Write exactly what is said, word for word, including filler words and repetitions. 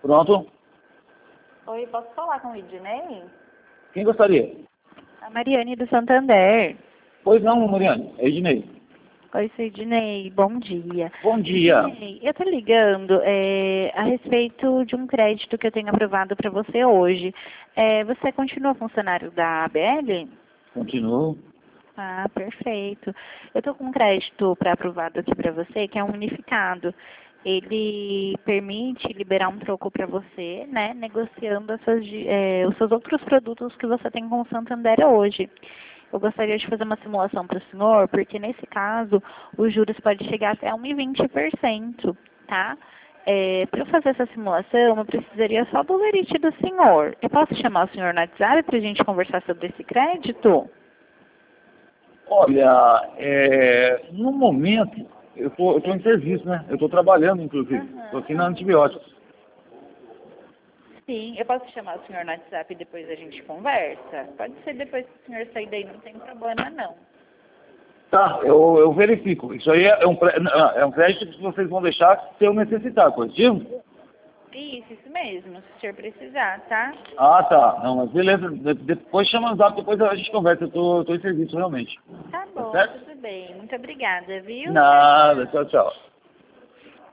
Pronto. Oi, posso falar com o Idnei? Quem gostaria? A Mariane do Santander. Pois não, Mariane. É Ednei. Oi, sou Idnei. Bom dia. Bom dia. Idnei, eu tô ligando é, a respeito de um crédito que eu tenho aprovado para você hoje. É, você continua funcionário da A B L? Continuo. Ah, perfeito. Eu estou com um crédito para aprovado aqui para você, que é um unificado. Ele permite liberar um troco para você, né, negociando as suas, di- eh, os seus outros produtos que você tem com o Santander hoje. Eu gostaria de fazer uma simulação para o senhor, porque nesse caso os juros podem chegar até um vírgula vinte por cento, tá? Para eu fazer essa simulação, eu precisaria só do lerite do senhor. Eu posso chamar o senhor no WhatsApp para a gente conversar sobre esse crédito? Olha, é, no momento, eu tô, eu tô em serviço, né? Eu tô trabalhando, inclusive. Tô aqui na antibióticos. Sim, eu posso chamar o senhor no WhatsApp e depois a gente conversa? Pode ser depois que o senhor sair daí, não tem problema não. Tá, eu, eu verifico. Isso aí é um, pré- não, é um crédito que vocês vão deixar se eu necessitar, positivo? Isso, isso mesmo, se o senhor precisar, tá? Ah, tá. Não, mas beleza. De- depois chama o zap, depois a gente conversa. Eu tô, eu tô em serviço, realmente. Tá Tá bom, certo? tudo bem. Muito obrigada, viu? Nada. Tchau, tchau.